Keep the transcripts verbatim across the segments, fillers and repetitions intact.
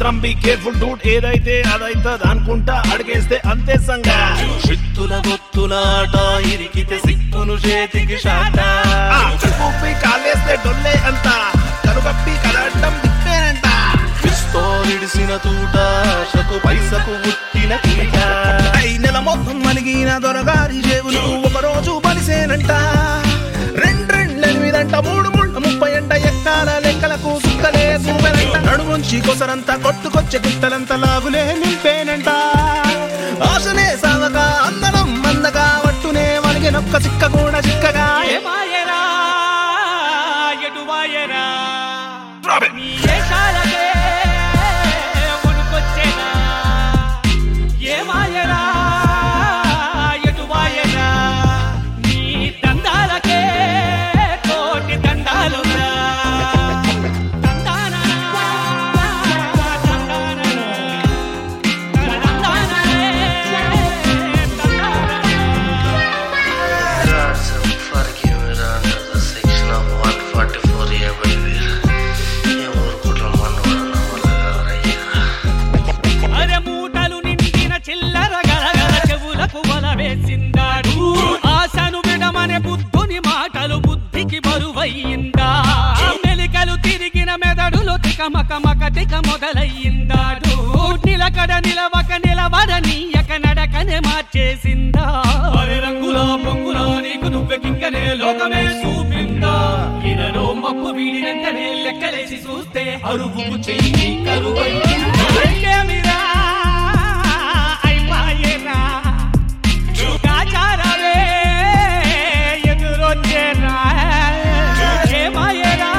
భద్రం be careful Dude, ఏదైతే అదైతది అనుకుంటా అడిగేస్తే అంతే సంగా. చిత్తుల గొత్తుల ఆట ఇరికితే సిక్కును చేతికి షాట, కలుపి కాలేస్తే డొల్లే అంత కలుగప్పి కలడ్డం దిప్పేనంట. క్రిస్తో ఇడిసిన తూట ఆశకు పైసకు పుట్టిన కీట, నెల మొత్తం మలిగిన దొరగారి జేబులు ఒక రోజు బలిసేనంట. రెండు రెండెనిమిదంట మూడు మూడు ముప్పై అంట ఎక్కాల లెక్కలకు సుక్కలే సూపెనంట. నడుముంచి కొసరంతా కొట్టుకొచ్చే గుట్టలంతా లాగులే నింపేనంట. ఆశనే సాగక అందరం మందగా వట్టునే వలిగినొక్క చిక్క కూడా చిక్కగా. ఏమాయరా ఎటువాయరా Drop it. నీ ఏషాలకే ఉనుకొచ్చేనా. ఏమాయరా ఎటువాయరా నీ దండాలకే కోటి దండాలురా. దండానా దండానా దండానా దండానా. There are some forgiven under the section of one forty-four A, baby. ఏ ఊరు కుట్ర మనవరన వల్లగారయ్యా. అరే మూటలు నిండిన చిల్లర గలగల చెవులకు వల వేసిందాడు. ఆశను విడమనే బుద్ధుని మాటలు బుద్ధికి బరువయ్యిందా. మెలికలు తిరిగిన మెదడులో తికమక మకటిక మొదలయ్యిందాడు. నిలకడ నిలవక నిలవడ నీయక నడకనే మార్చేసిందా. అరే రంగుల పొంగుల నీకు నువ్వెకింకనే లోకమే చూపిందా. ఇలలో మప్పు వీడి వెంటనే లెక్కలేసి చూస్తే అరువుకు చెయ్యి కరువైందా. అయిపోయేరా చూకాచారవే ఎదురొచ్చేరా. ఏమాయేరా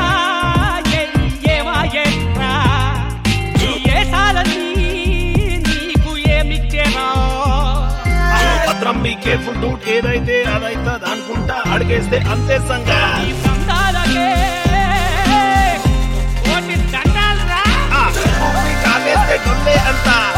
ఏమాయేరా ఏ సాలని నీకు ఏమిచ్చేరా. భద్రం బి కేర్ఫుల్ డూడ్, ఏదైతే అదైతది అనుకుంటా అడిగేస్తే అంతే సంగా. ఈ దండాలకే కోటి దండాలురా. కలుపి కాలేస్తే డొల్లే అంత